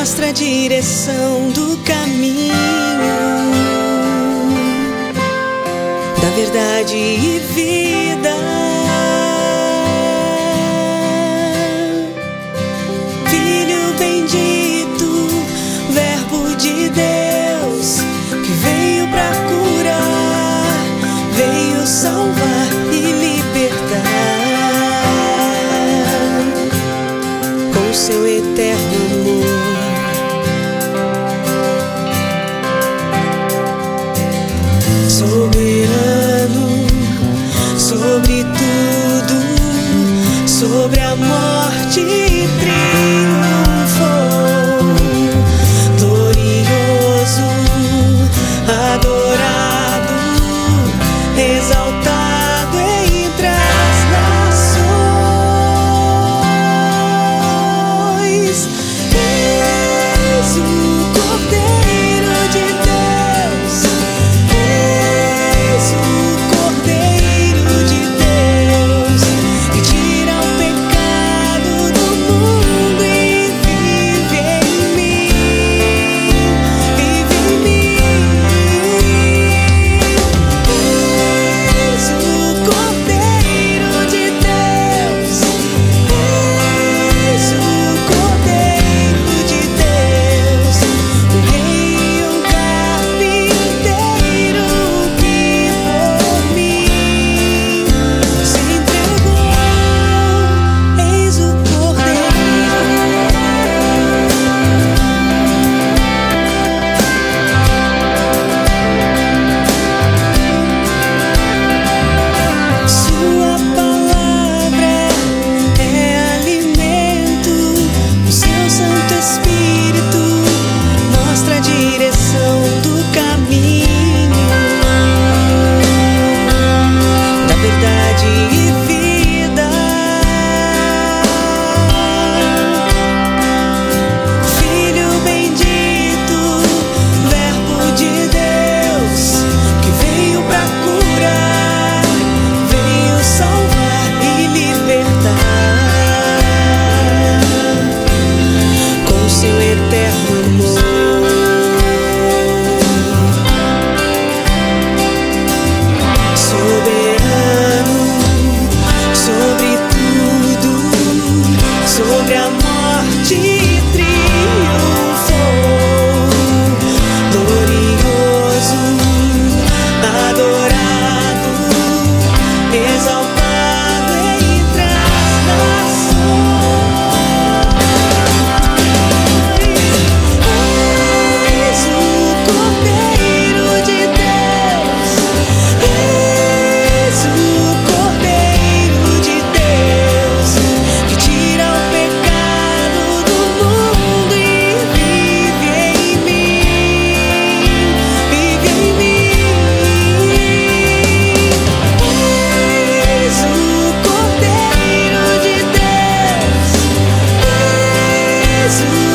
mostra a direção do caminho, da verdade e vida. Filho bendito, Verbo de Deus, que veio pra curar, veio salvar e libertar, com seu eterno amor. Soberano sobre tudo, sobre a morte triunfou, glorioso, adorado, exaltado entre as nações. Eis o Cordeiro de Deus, eis o Cordeiro de Deus, que tira o pecado do mundo e vive em mim, vive em mim. Eis o Cordeiro de Deus, eis o Cordeiro de Deus, um rei e um carpinteiro que por mim se entregou. Eis o Cordeiro. Sua palavra é alimento, o seu Santo Espírito mostra a direção do caminho, da verdade e vida. Filho bendito, Verbo de Deus, que veio pra curar, veio salvar e libertar, com seu eterno amor. Soberano sobre tudo, sobre a morte triunfou, glorioso, adorado, exaltado entre as nações. Eis o Cordeiro de Deus, eis o Cordeiro de Deus, que tira o pecado do mundo e vive em mim, vive em mim. Eis o Cordeiro de Deus, eis o